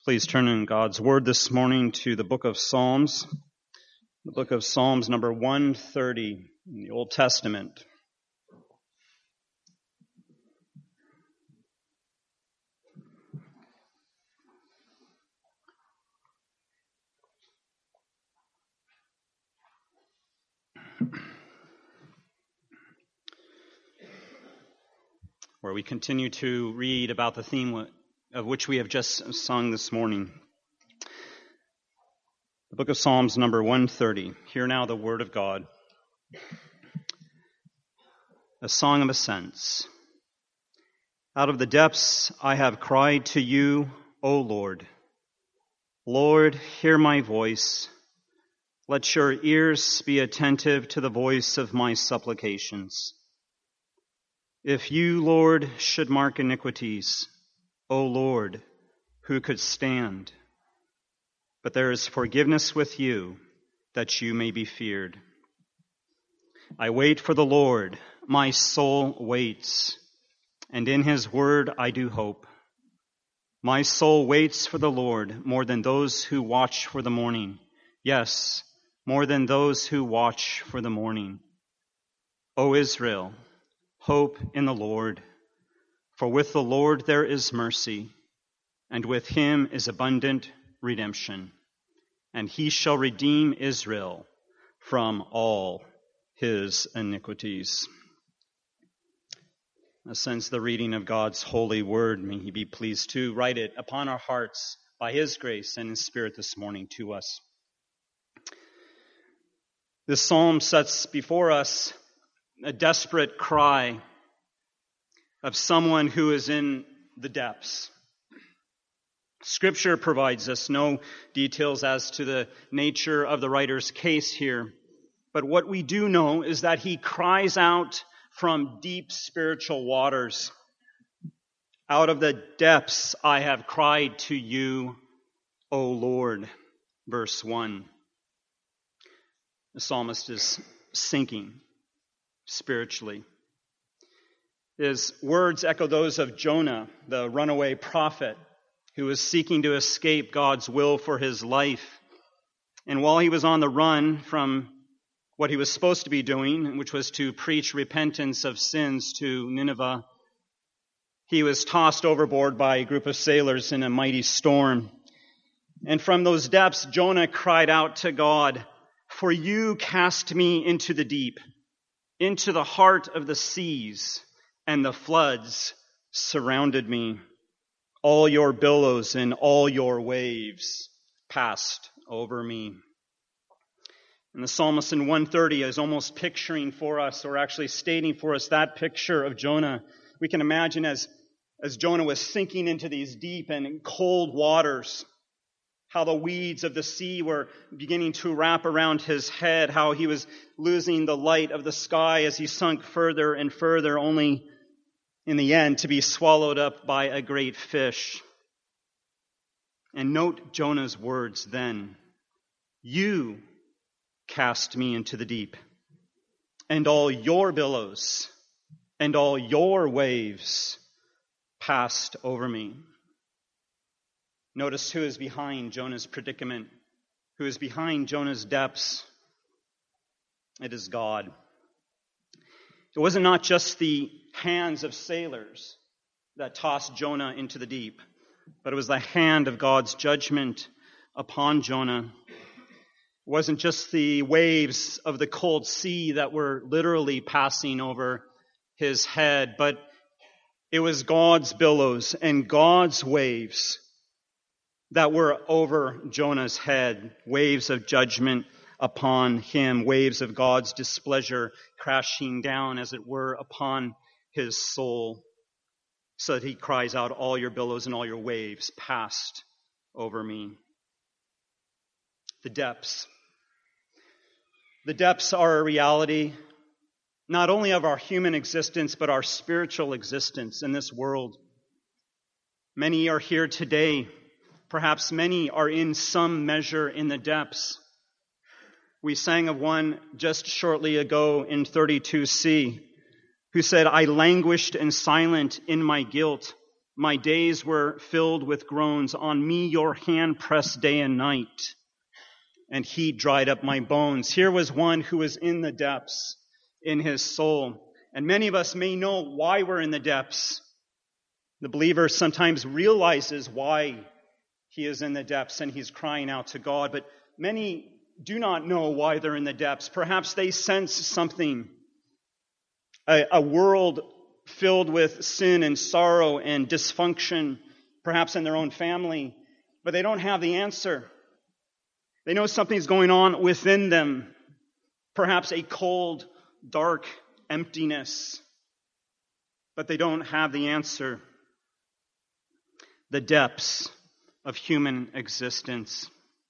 Please turn in God's Word this morning to the book of Psalms, number 130 in the Old Testament. Where we continue to read about the theme of which we have just sung this morning. The book of Psalms, number 130. Hear now the word of God. A song of ascents. Out of the depths I have cried to you, O Lord. Lord, hear my voice. Let your ears be attentive to the voice of my supplications. If you, Lord, should mark iniquities, O Lord, who could stand? But there is forgiveness with you, that you may be feared. I wait for the Lord, my soul waits, and in his word I do hope. My soul waits for the Lord more than those who watch for the morning. Yes, more than those who watch for the morning. O Israel, hope in the Lord. For with the Lord there is mercy, and with him is abundant redemption. And he shall redeem Israel from all his iniquities. Since the reading of God's holy word, may he be pleased to write it upon our hearts by his grace and his Spirit this morning to us. This psalm sets before us a desperate cry of someone who is in the depths. Scripture provides us no details as to the nature of the writer's case here, but what we do know is that he cries out from deep spiritual waters. Out of the depths I have cried to you, O Lord. Verse 1. The psalmist is sinking spiritually. His words echo those of Jonah, the runaway prophet, who was seeking to escape God's will for his life. And while he was on the run from what he was supposed to be doing, which was to preach repentance of sins to Nineveh, he was tossed overboard by a group of sailors in a mighty storm. And from those depths, Jonah cried out to God, "For you cast me into the deep, into the heart of the seas, and the floods surrounded me. All your billows and all your waves passed over me." And the psalmist in 130 is almost picturing for us, or actually stating for us, that picture of Jonah. We can imagine as Jonah was sinking into these deep and cold waters, how the weeds of the sea were beginning to wrap around his head, how he was losing the light of the sky as he sunk further and further, only in the end to be swallowed up by a great fish. And note Jonah's words then. You cast me into the deep, and all your billows and all your waves passed over me. Notice who is behind Jonah's predicament, who is behind Jonah's depths. It is God. It was not just the hands of sailors that tossed Jonah into the deep, but it was the hand of God's judgment upon Jonah. It wasn't just the waves of the cold sea that were literally passing over his head, but it was God's billows and God's waves that were over Jonah's head, waves of judgment upon him, waves of God's displeasure crashing down, as it were, upon his soul, so that he cries out, "All your billows and all your waves passed over me." The depths. The depths are a reality not only of our human existence, but our spiritual existence in this world. Many are here today. Perhaps many are in some measure in the depths. We sang of one just shortly ago in 32C, who said, "I languished and silent in my guilt, My days were filled with groans. On me your hand pressed day and night, and heat dried up my bones. Here was one who was in the depths in his soul. And many of us may know why we're in the depths. The believer sometimes realizes why he is in the depths and he's crying out to God, but many do not know why they're in the depths. Perhaps they sense something, a world filled with sin and sorrow and dysfunction, perhaps in their own family, but they don't have the answer. They know something's going on within them, perhaps a cold, dark emptiness, but they don't have the answer. The depths of human existence.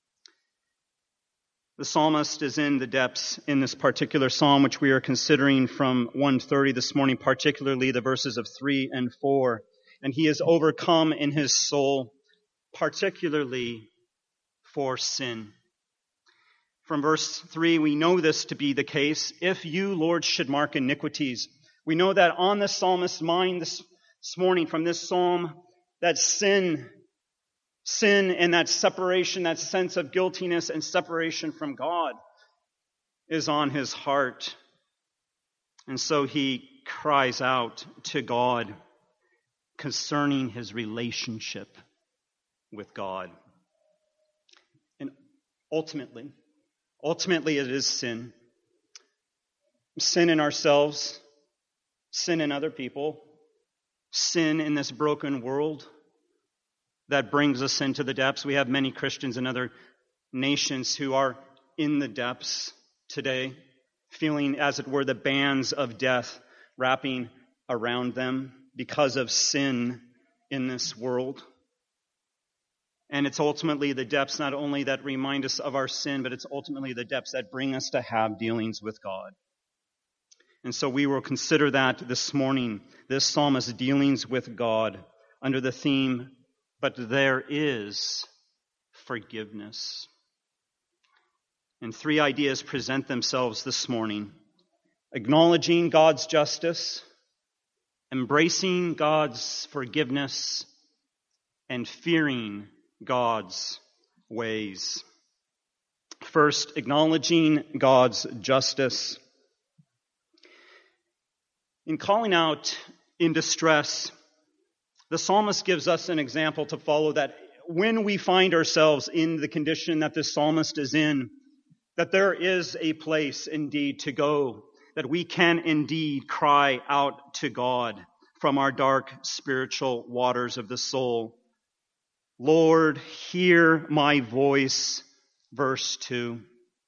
The psalmist is in the depths in this particular psalm, which we are considering from 130 this morning, particularly the verses of 3 and 4. And he is overcome in his soul, particularly for sin. From verse 3, we know this to be the case. If you, Lord, should mark iniquities. We know that on the psalmist's mind this morning from this psalm, that sin and that separation, that sense of guiltiness and separation from God is on his heart. And so he cries out to God concerning his relationship with God. And ultimately it is sin. Sin in ourselves, sin in other people, sin in this broken world that brings us into the depths. We have many Christians in other nations who are in the depths today, feeling, as it were, the bands of death wrapping around them because of sin in this world. And it's ultimately the depths not only that remind us of our sin, but it's ultimately the depths that bring us to have dealings with God. And so we will consider that this morning, this psalmist's dealings with God under the theme, but there is forgiveness. And three ideas present themselves this morning. Acknowledging God's justice, embracing God's forgiveness, and fearing God's ways. First, acknowledging God's justice. In calling out in distress, the psalmist gives us an example to follow, that when we find ourselves in the condition that this psalmist is in, that there is a place indeed to go, that we can indeed cry out to God from our dark spiritual waters of the soul. Lord, hear my voice, verse 2.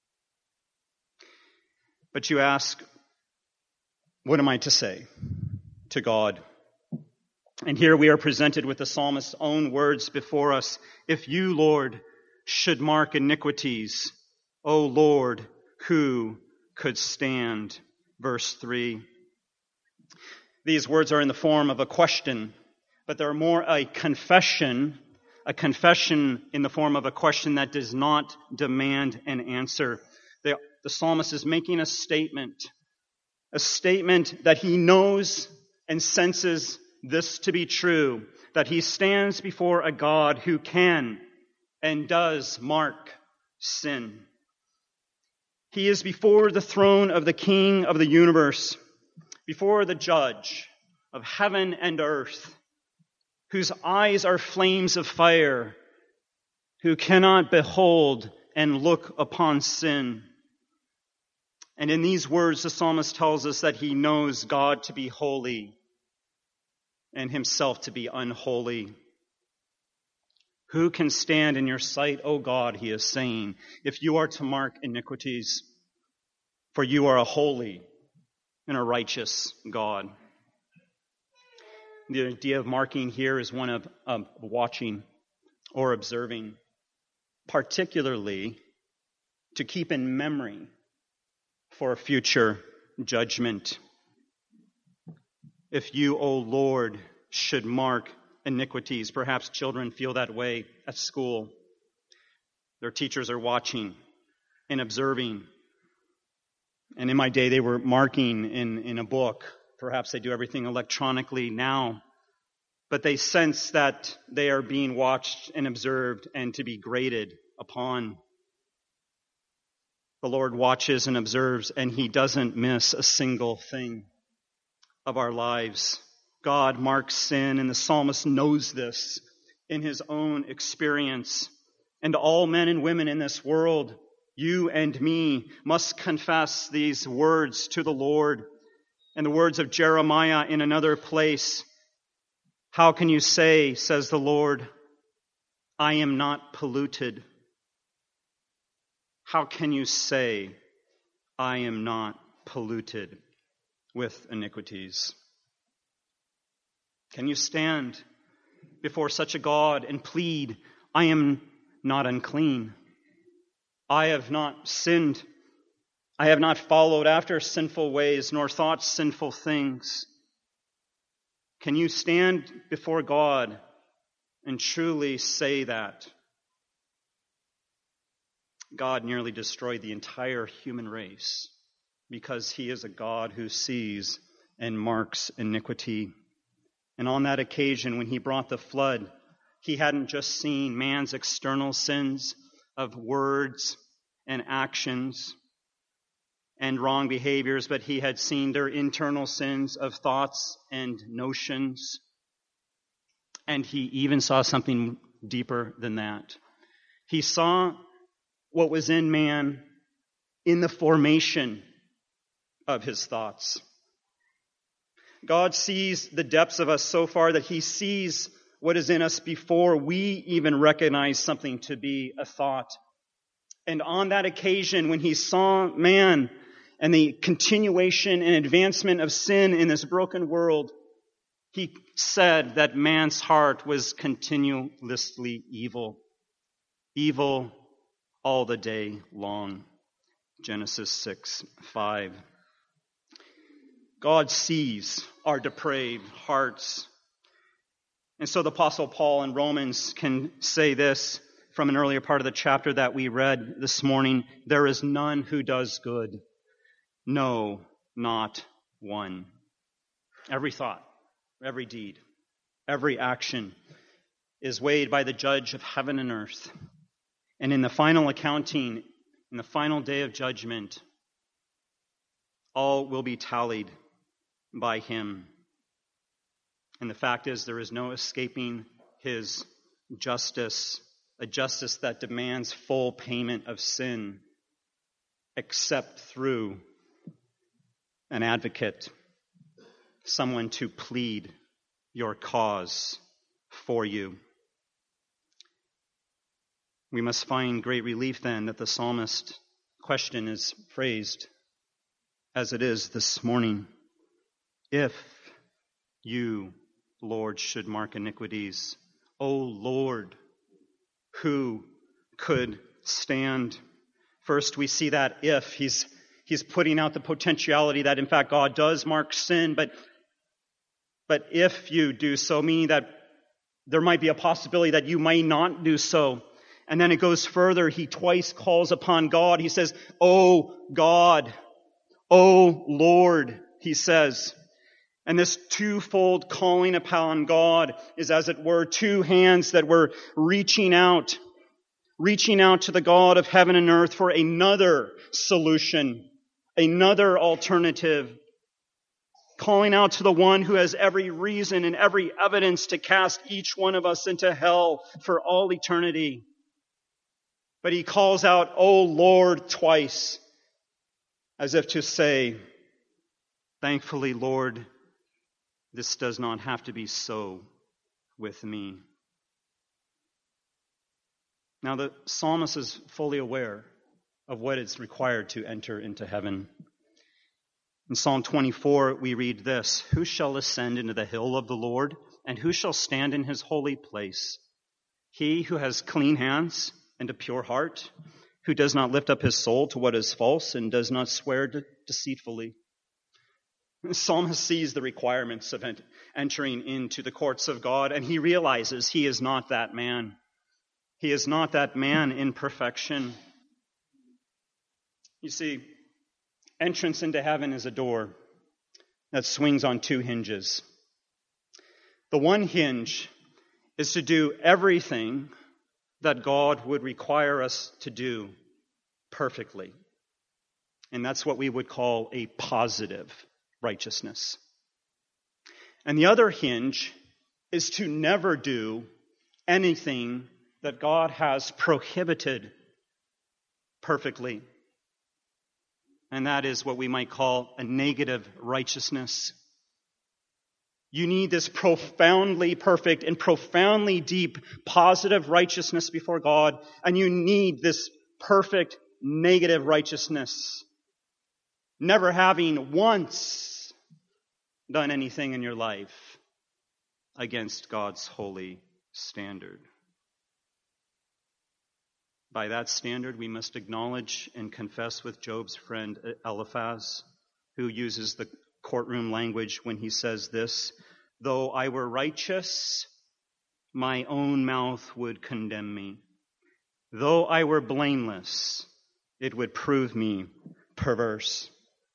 But you ask, what am I to say to God? And here we are presented with the psalmist's own words before us. If you, Lord, should mark iniquities, O Lord, who could stand? Verse 3. These words are in the form of a question, but they're more a confession in the form of a question that does not demand an answer. The psalmist is making a statement that he knows and senses this to be true, that he stands before a God who can and does mark sin. He is before the throne of the King of the universe, before the Judge of heaven and earth, whose eyes are flames of fire, who cannot behold and look upon sin. And in these words, the psalmist tells us that he knows God to be holy and himself to be unholy. Who can stand in your sight, O God, he is saying, if you are to mark iniquities? For you are a holy and a righteous God. The idea of marking here is one of watching or observing, particularly to keep in memory for a future judgment. If you, O Lord, should mark iniquities, perhaps children feel that way at school. Their teachers are watching and observing. And in my day, they were marking in a book. Perhaps they do everything electronically now. but they sense that they are being watched and observed and to be graded upon. The Lord watches and observes, and He doesn't miss a single thing of our lives. God marks sin, and the psalmist knows this in his own experience. And all men and women in this world, you and me, must confess these words to the Lord. And the words of Jeremiah in another place, how can you say, says the Lord, I am not polluted? How can you say, I am not polluted with iniquities? Can you stand before such a God and plead, I am not unclean. I have not sinned. I have not followed after sinful ways, nor thought sinful things. Can you stand before God and truly say that? God nearly destroyed the entire human race because He is a God who sees and marks iniquity. And on that occasion, when He brought the flood, He hadn't just seen man's external sins of words and actions and wrong behaviors, but He had seen their internal sins of thoughts and notions. And He even saw something deeper than that. He saw what was in man in the formation of his thoughts. God sees the depths of us so far that He sees what is in us before we even recognize something to be a thought. And on that occasion, when He saw man and the continuation and advancement of sin in this broken world, He said that man's heart was continuously evil. Evil all the day long. Genesis 6:5. God sees our depraved hearts. And so the Apostle Paul in Romans can say this from an earlier part of the chapter that we read this morning. There is none who does good. No, not one. Every thought, every deed, every action is weighed by the judge of heaven and earth. And in the final accounting, in the final day of judgment, all will be tallied by Him. And the fact is, there is no escaping His justice, a justice that demands full payment of sin, except through an advocate, someone to plead your cause for you. We must find great relief then that the psalmist's question is phrased as it is this morning. If you, Lord, should mark iniquities, O Lord, who could stand? First, we see that if he's putting out the potentiality that in fact God does mark sin, but if you do so, meaning that there might be a possibility that you might not do so. And then it goes further. He twice calls upon God. He says, O God, O Lord, he says. And this twofold calling upon God is, as it were, two hands that were reaching out to the God of heaven and earth for another solution, another alternative, calling out to the one who has every reason and every evidence to cast each one of us into hell for all eternity. But he calls out, O Lord, twice, as if to say, thankfully, Lord, this does not have to be so with me. Now, the psalmist is fully aware of what is required to enter into heaven. In Psalm 24, we read this, Who shall ascend into the hill of the Lord, and who shall stand in His holy place? He who has clean hands and a pure heart, who does not lift up his soul to what is false and does not swear deceitfully. The psalmist sees the requirements of entering into the courts of God, and he realizes he is not that man. He is not that man in perfection. You see, entrance into heaven is a door that swings on two hinges. The one hinge is to do everything that God would require us to do perfectly. And that's what we would call a positive righteousness. And the other hinge is to never do anything that God has prohibited perfectly. And that is what we might call a negative righteousness. You need this profoundly perfect and profoundly deep positive righteousness before God, and you need this perfect negative righteousness. Never having once done anything in your life against God's holy standard. By that standard, we must acknowledge and confess with Job's friend Eliphaz, who uses the courtroom language when he says this: though I were righteous, my own mouth would condemn me. Though I were blameless, it would prove me perverse.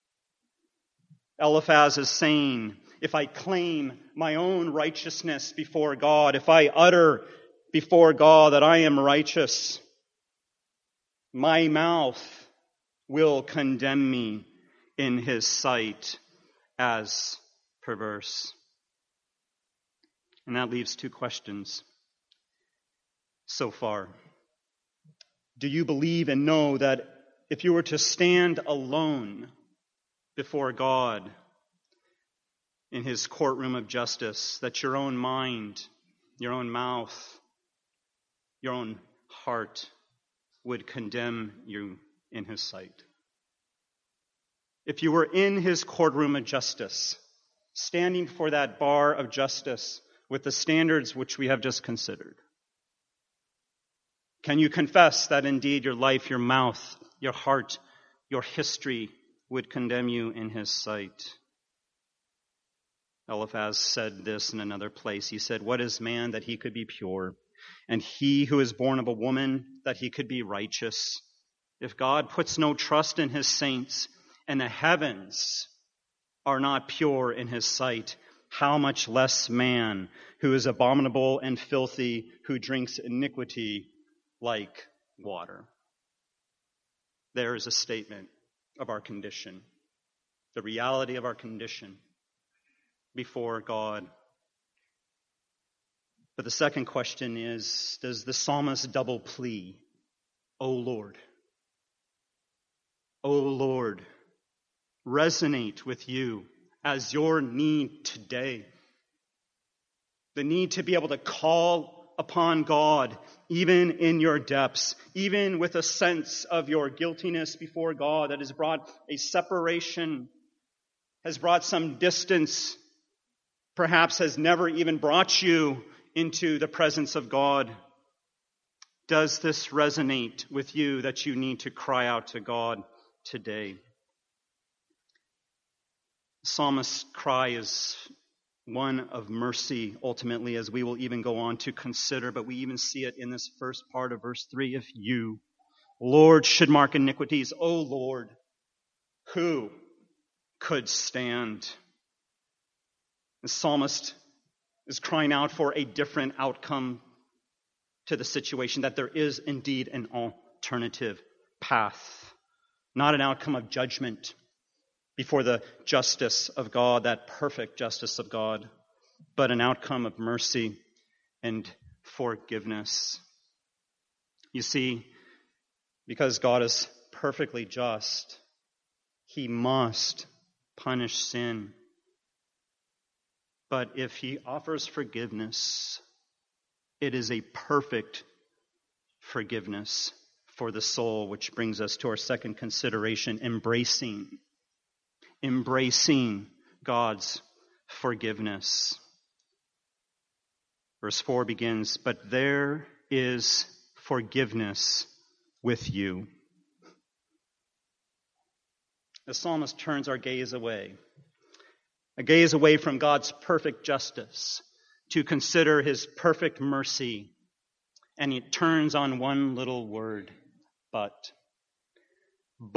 Eliphaz is saying, if I claim my own righteousness before God, if I utter before God that I am righteous, my mouth will condemn me in his sight as perverse. And that leaves two questions so far. Do you believe and know that if you were to stand alone before God in his courtroom of justice, that your own mind, your own mouth, your own heart would condemn you in his sight? If you were in his courtroom of justice, standing before that bar of justice with the standards which we have just considered, can you confess that indeed your life, your mouth, your heart, your history would condemn you in his sight? Eliphaz said this in another place. He said, what is man that he could be pure? And he who is born of a woman that he could be righteous? If God puts no trust in his saints, and the heavens are not pure in his sight, how much less man who is abominable and filthy, who drinks iniquity like water. There is a statement of our condition, the reality of our condition before God. But the second question is, does the psalmist double plea? O Lord, resonate with you as your need today? The need to be able to call upon God, even in your depths, even with a sense of your guiltiness before God that has brought a separation, has brought some distance, perhaps has never even brought you into the presence of God. Does this resonate with you that you need to cry out to God today? The psalmist's cry is one of mercy, ultimately, as we will even go on to consider, but we even see it in this first part of verse 3. If you, Lord, should mark iniquities, O Lord, who could stand? The psalmist is crying out for a different outcome to the situation, that there is indeed an alternative path, not an outcome of judgment before the justice of God, that perfect justice of God, but an outcome of mercy and forgiveness. You see, because God is perfectly just, he must punish sin. But if he offers forgiveness, it is a perfect forgiveness for the soul, which brings us to our second consideration, embracing God's forgiveness. Verse 4 begins, but there is forgiveness with you. The psalmist turns our gaze away, a gaze away from God's perfect justice to consider his perfect mercy, and it turns on one little word, but.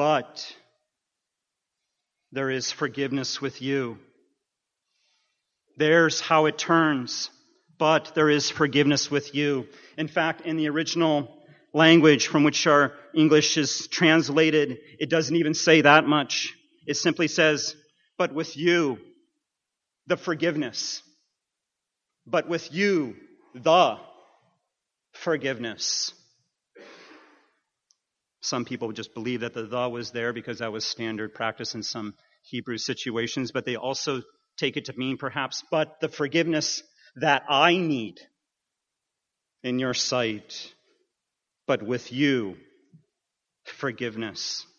There is forgiveness with you. There's how it turns. But there is forgiveness with you. In fact, in the original language from which our English is translated, it doesn't even say that much. It simply says, but with you, the forgiveness. But with you, the forgiveness. Some people just believe that the was there because that was standard practice in some Hebrew situations, but they also take it to mean perhaps, but the forgiveness that I need in your sight, but with you, forgiveness.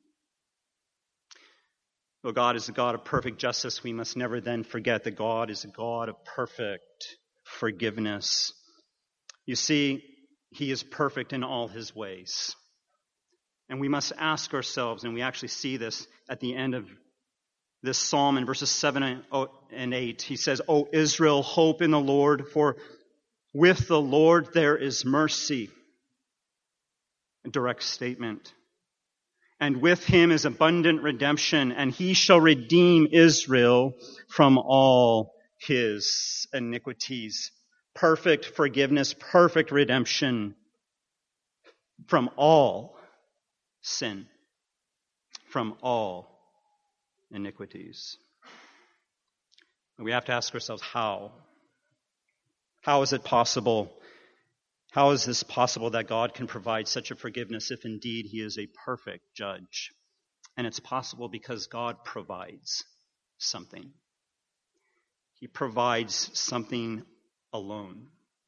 Though God is a God of perfect justice, we must never then forget that God is a God of perfect forgiveness. You see, He is perfect in all His ways. And we must ask ourselves, and we actually see this at the end of this psalm in verses 7 and 8. He says, O Israel, hope in the Lord, for with the Lord there is mercy. A direct statement. And with Him is abundant redemption, and He shall redeem Israel from all his iniquities. Perfect forgiveness, perfect redemption from all sin, from all iniquities. And we have to ask ourselves, how? How is it possible? How is this possible that God can provide such a forgiveness if indeed He is a perfect judge? And it's possible because God provides something. He provides something alone.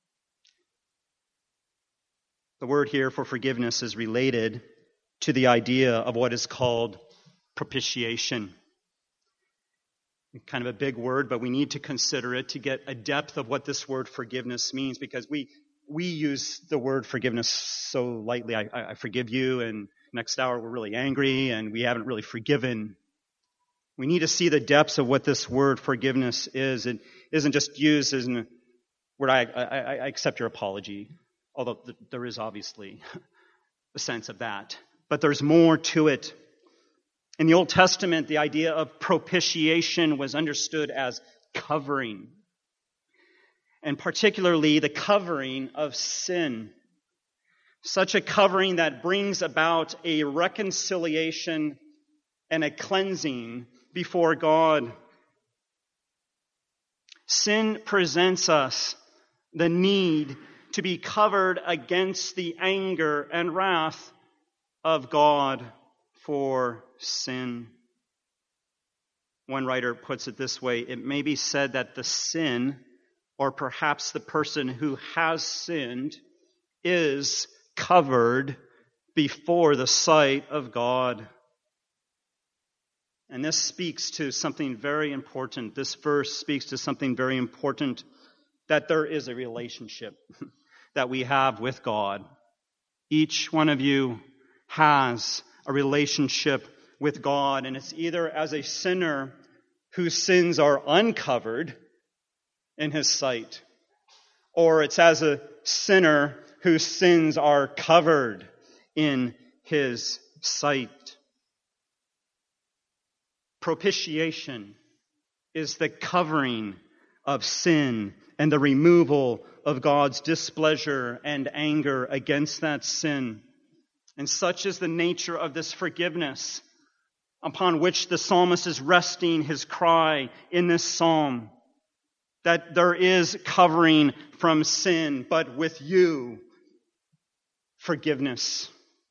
The word here for forgiveness is related to the idea of what is called propitiation. Kind of a big word, but we need to consider it to get a depth of what this word forgiveness means, because we use the word forgiveness so lightly. I forgive you, and next hour we're really angry and we haven't really forgiven. We need to see the depths of what this word forgiveness is. It isn't just used as a word, I accept your apology, although there is obviously a sense of that. But there's more to it. In the Old Testament, the idea of propitiation was understood as covering, and particularly the covering of sin. Such a covering that brings about a reconciliation and a cleansing before God. Sin presents us the need to be covered against the anger and wrath of God for sin. One writer puts it this way: it may be said that the sin, or perhaps the person who has sinned, is covered before the sight of God. And this speaks to something very important. This verse speaks to something very important, that there is a relationship that we have with God. Each one of you has a relationship with God, and it's either as a sinner whose sins are uncovered in His sight, or it's as a sinner whose sins are covered in His sight. Propitiation is the covering of sin and the removal of God's displeasure and anger against that sin. And such is the nature of this forgiveness upon which the psalmist is resting his cry in this psalm, that there is covering from sin, but with you, forgiveness.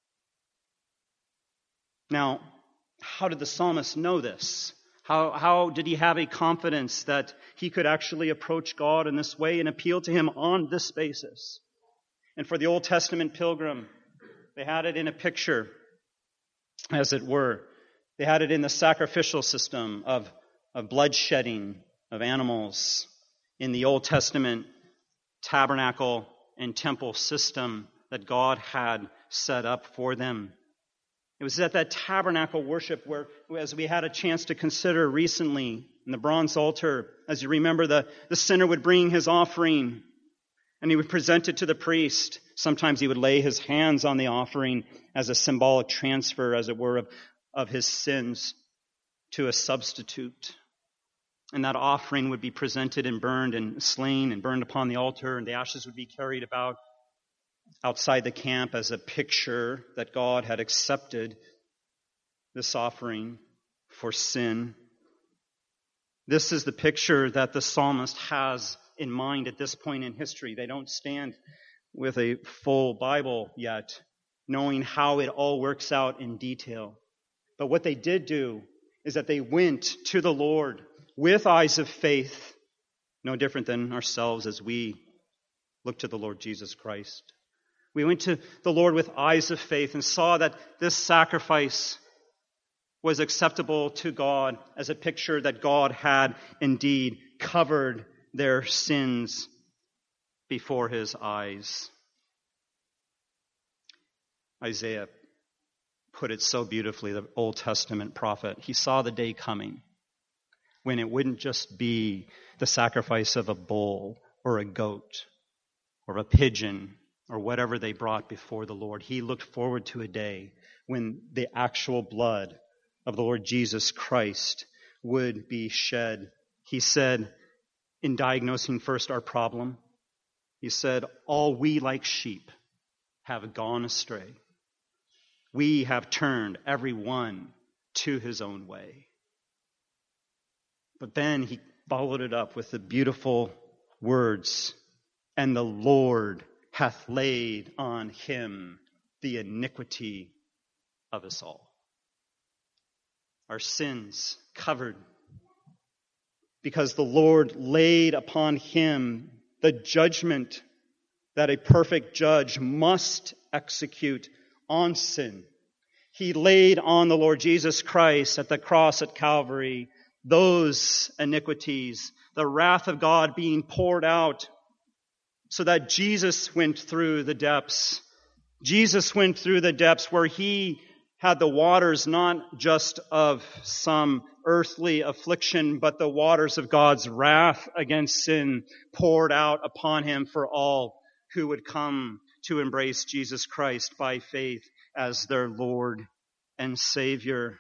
Now, how did the psalmist know this? How did he have a confidence that he could actually approach God in this way and appeal to Him on this basis? And for the Old Testament pilgrim, they had it in a picture, as it were. They had it in the sacrificial system of bloodshedding of animals in the Old Testament tabernacle and temple system that God had set up for them. It was at that tabernacle worship where, as we had a chance to consider recently, in the bronze altar, as you remember, the sinner would bring his offering and he would present it to the priest. Sometimes he would lay his hands on the offering as a symbolic transfer, as it were, of his sins to a substitute. And that offering would be presented and burned and slain and burned upon the altar, and the ashes would be carried about outside the camp as a picture that God had accepted this offering for sin. This is the picture that the psalmist has in mind at this point in history. They don't stand with a full Bible yet, knowing how it all works out in detail. But what they did do is that they went to the Lord with eyes of faith, no different than ourselves as we look to the Lord Jesus Christ. We went to the Lord with eyes of faith and saw that this sacrifice was acceptable to God as a picture that God had indeed covered their sins before his eyes. Isaiah put it so beautifully, the Old Testament prophet. He saw the day coming when it wouldn't just be the sacrifice of a bull or a goat or a pigeon or whatever they brought before the Lord. He looked forward to a day when the actual blood of the Lord Jesus Christ would be shed. He said, in diagnosing first our problem, he said, all we like sheep have gone astray. We have turned every one to his own way. But then he followed it up with the beautiful words, and the Lord hath laid on him the iniquity of us all. Our sins covered, because the Lord laid upon him the judgment that a perfect judge must execute on sin. He laid on the Lord Jesus Christ at the cross at Calvary those iniquities, the wrath of God being poured out, so that Jesus went through the depths. Jesus went through the depths where he had the waters not just of some earthly affliction, but the waters of God's wrath against sin poured out upon him for all who would come to embrace Jesus Christ by faith as their Lord and Savior.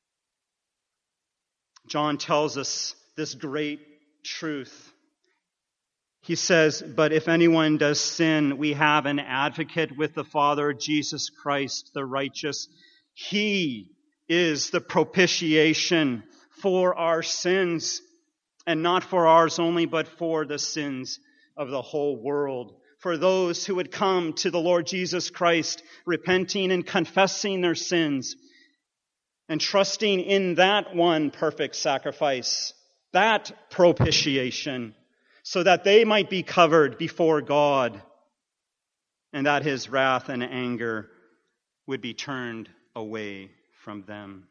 John tells us this great truth. He says, but if anyone does sin, we have an advocate with the Father, Jesus Christ, the righteous. He is the propitiation for our sins, and not for ours only, but for the sins of the whole world. For those who would come to the Lord Jesus Christ, repenting and confessing their sins, and trusting in that one perfect sacrifice, that propitiation, so that they might be covered before God, and that his wrath and anger would be turned away from them.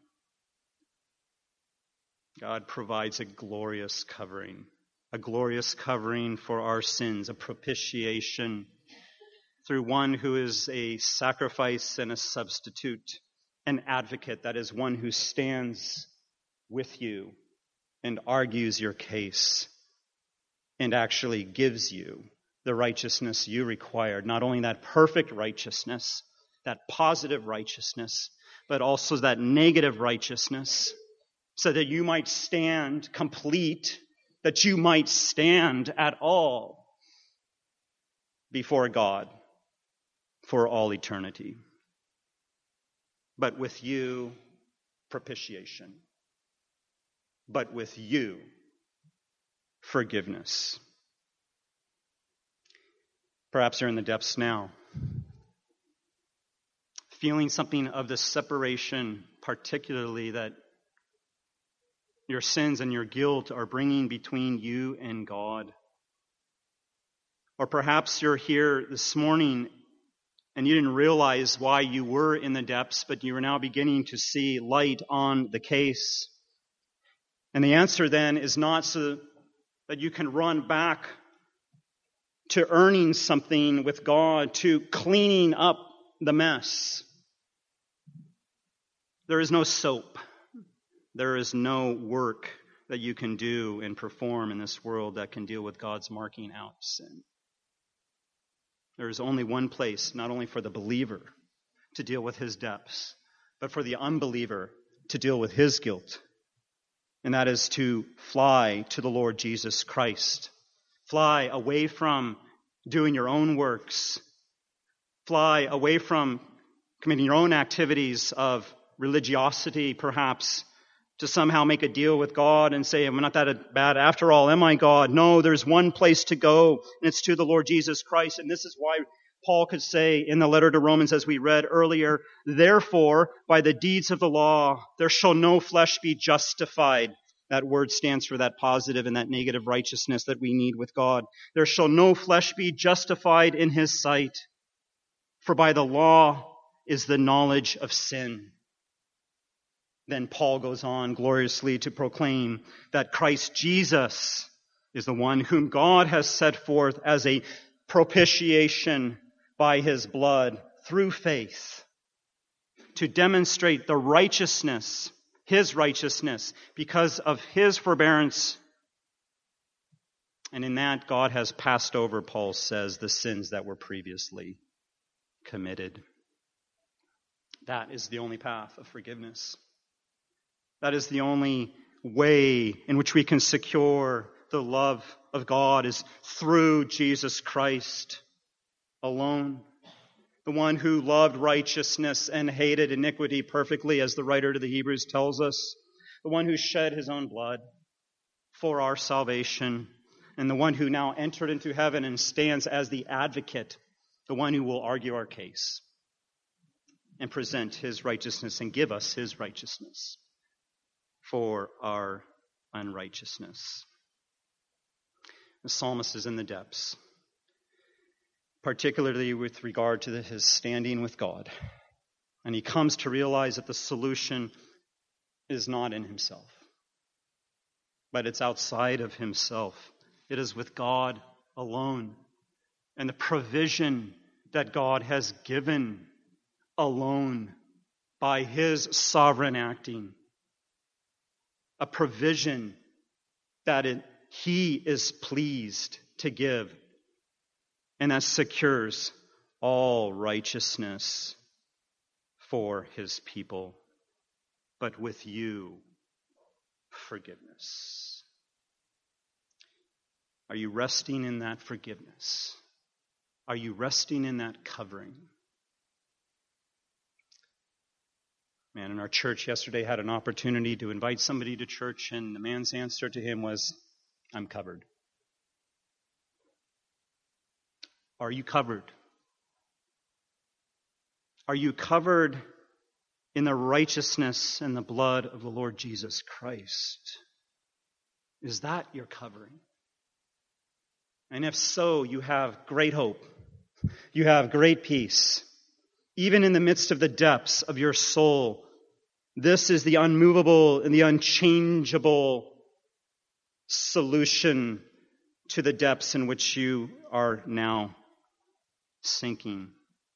God provides a glorious covering for our sins, a propitiation through one who is a sacrifice and a substitute, an advocate, that is one who stands with you and argues your case and actually gives you the righteousness you required. Not only that perfect righteousness, that positive righteousness, but also that negative righteousness, so that you might stand complete, that you might stand at all before God for all eternity. But with you, propitiation. But with you, forgiveness. Perhaps you're in the depths now, feeling something of the separation, particularly that your sins and your guilt are bringing between you and God. Or perhaps you're here this morning and you didn't realize why you were in the depths, but you are now beginning to see light on the case. And the answer then is not so that you can run back to earning something with God, to cleaning up the mess. There is no soap. There is no work that you can do and perform in this world that can deal with God's marking out sin. There is only one place, not only for the believer to deal with his depths, but for the unbeliever to deal with his guilt. and that is to fly to the Lord Jesus Christ. Fly away from doing your own works. Fly away from committing your own activities of religiosity, perhaps, to somehow make a deal with God and say, I'm not that bad after all, am I, God? No, there's one place to go, and it's to the Lord Jesus Christ. And this is why Paul could say in the letter to Romans, as we read earlier, therefore, by the deeds of the law, there shall no flesh be justified. That word stands for that positive and that negative righteousness that we need with God. There shall no flesh be justified in his sight, for by the law is the knowledge of sin. Then Paul goes on gloriously to proclaim that Christ Jesus is the one whom God has set forth as a propitiation by his blood through faith to demonstrate the righteousness, his righteousness, because of his forbearance. And in that, God has passed over, Paul says, the sins that were previously committed. That is the only path of forgiveness. That is the only way in which we can secure the love of God, is through Jesus Christ alone. The one who loved righteousness and hated iniquity perfectly, as the writer to the Hebrews tells us. The one who shed his own blood for our salvation. And the one who now entered into heaven and stands as the advocate. The one who will argue our case and present his righteousness and give us his righteousness for our unrighteousness. The psalmist is in the depths, particularly with regard to his standing with God. And he comes to realize that the solution is not in himself, but it's outside of himself. It is with God alone. And the provision that God has given alone by his sovereign acting. A provision that he is pleased to give, and that secures all righteousness for his people, but with you, forgiveness. Are you resting in that forgiveness? Are you resting in that covering? Man, in our church yesterday had an opportunity to invite somebody to church, and the man's answer to him was, I'm covered. Are you covered? Are you covered in the righteousness and the blood of the Lord Jesus Christ? Is that your covering? And if so, you have great hope. You have great peace. Even in the midst of the depths of your soul, this is the unmovable and the unchangeable solution to the depths in which you are now sinking.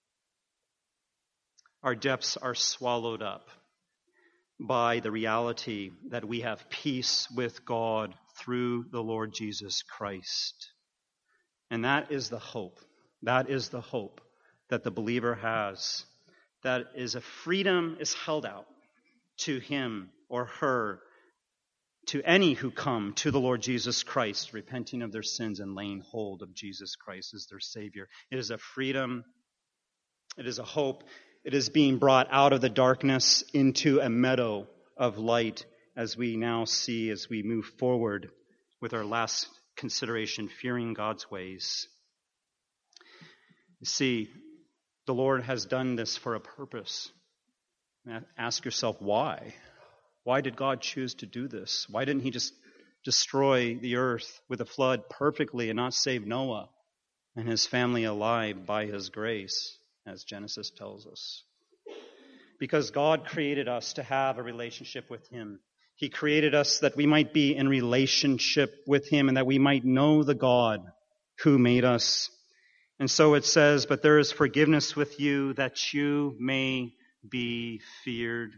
Our depths are swallowed up by the reality that we have peace with God through the Lord Jesus Christ. And that is the hope. That is the hope that the believer has. That is a freedom is held out to him or her, to any who come to the Lord Jesus Christ, repenting of their sins and laying hold of Jesus Christ as their Savior. It is a freedom. It is a hope. It is being brought out of the darkness into a meadow of light, as we now see as we move forward with our last consideration, fearing God's ways. You see, the Lord has done this for a purpose. Ask yourself, why? Why did God choose to do this? Why didn't he just destroy the earth with a flood perfectly and not save Noah and his family alive by his grace, as Genesis tells us? Because God created us to have a relationship with him. He created us that we might be in relationship with him and that we might know the God who made us. And so it says, but there is forgiveness with you that you may be feared.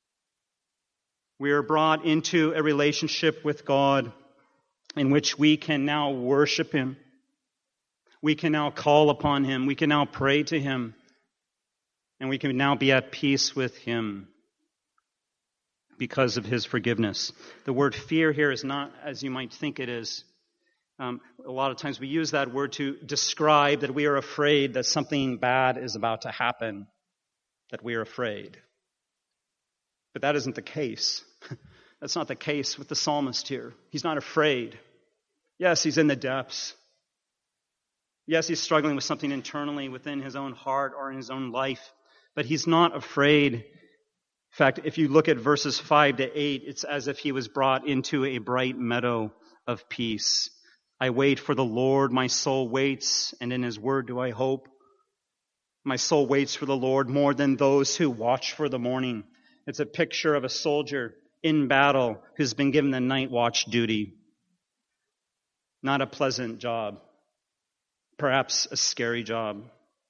We are brought into a relationship with God in which we can now worship him. We can now call upon him. We can now pray to him. And we can now be at peace with him. because of his forgiveness. The word fear here is not as you might think it is. A lot of times we use that word to describe that we are afraid that something bad is about to happen, that we are afraid. But that isn't the case. That's not the case with the psalmist here. He's not afraid. Yes, he's in the depths. Yes, he's struggling with something internally within his own heart or in his own life, but he's not afraid. In fact, if you look at verses 5 to 8, it's as if he was brought into a bright meadow of peace. I wait for the Lord, my soul waits, and in his word do I hope. My soul waits for the Lord more than those who watch for the morning. It's a picture of a soldier in battle who's been given the night watch duty. Not a pleasant job. Perhaps a scary job.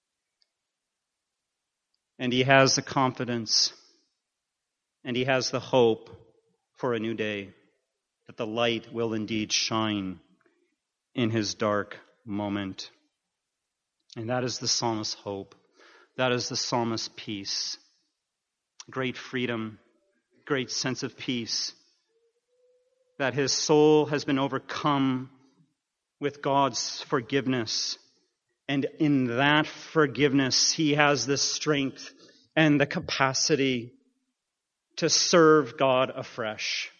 And he has the confidence and he has the hope for a new day, that the light will indeed shine in his dark moment. And that is the psalmist's hope. That is the psalmist's peace. Great freedom, great sense of peace. That his soul has been overcome with God's forgiveness. And in that forgiveness, he has the strength and the capacity to serve God afresh.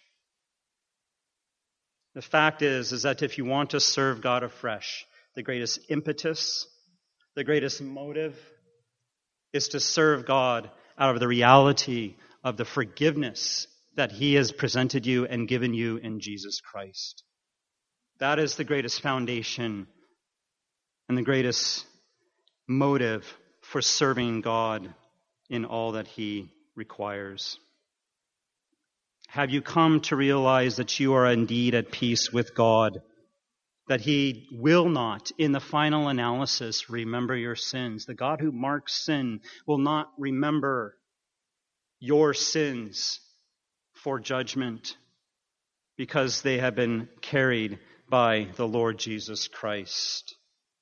The fact is that if you want to serve God afresh, the greatest impetus, the greatest motive is to serve God out of the reality of the forgiveness that he has presented you and given you in Jesus Christ. That is the greatest foundation and the greatest motive for serving God in all that he requires. Have you come to realize that you are indeed at peace with God? That he will not, in the final analysis, remember your sins. The God who marks sin will not remember your sins for judgment because they have been carried by the Lord Jesus Christ.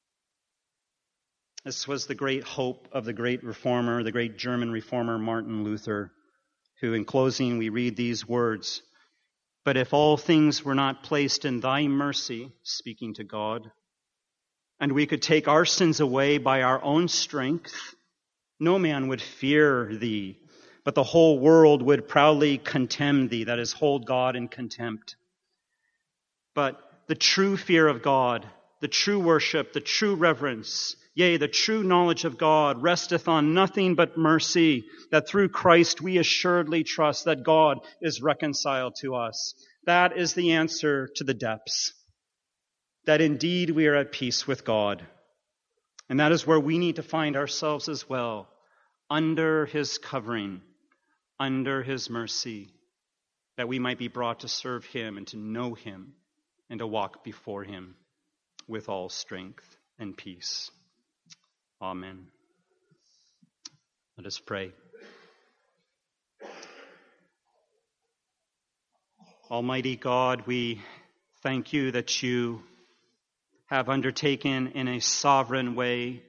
This was the great hope of the great reformer, the great German reformer Martin Luther, who in closing we read these words, "But if all things were not placed in thy mercy," speaking to God, "and we could take our sins away by our own strength, no man would fear thee, but the whole world would proudly contemn thee," that is, hold God in contempt. But the true fear of God, the true worship, the true reverence, yea, the true knowledge of God resteth on nothing but mercy, that through Christ we assuredly trust that God is reconciled to us. That is the answer to the depths. That indeed we are at peace with God. And that is where we need to find ourselves as well, under his covering, under his mercy, that we might be brought to serve him and to know him and to walk before him with all strength and peace. Amen. Let us pray. Almighty God, we thank you that you have undertaken in a sovereign way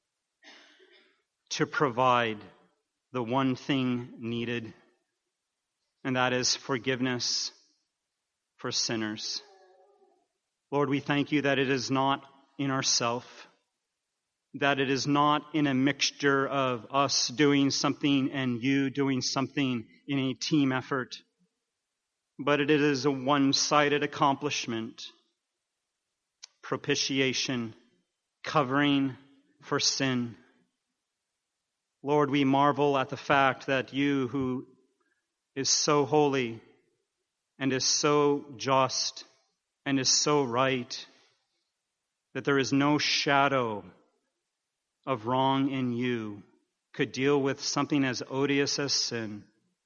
to provide the one thing needed, and that is forgiveness for sinners. Lord, we thank you that it is not in ourself, that it is not in a mixture of us doing something and you doing something in a team effort, but it is a one-sided accomplishment. Propitiation, covering for sin. Lord, we marvel at the fact that you, who is so holy and is so just and is so right, that there is no shadow of wrong in you, could deal with something as odious as sin.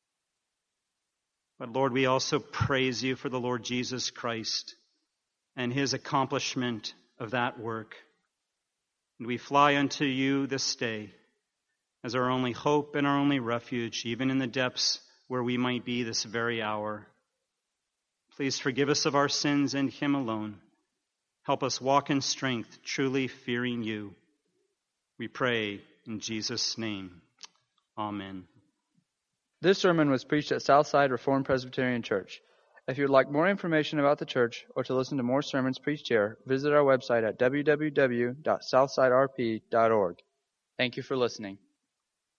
But Lord, we also praise you for the Lord Jesus Christ and his accomplishment of that work. And we fly unto you this day as our only hope and our only refuge, even in the depths where we might be this very hour. Please forgive us of our sins and him alone. Help us walk in strength, truly fearing you. We pray in Jesus' name. Amen. This sermon was preached at Southside Reformed Presbyterian Church. If you would like more information about the church or to listen to more sermons preached here, visit our website at www.southsiderp.org. Thank you for listening.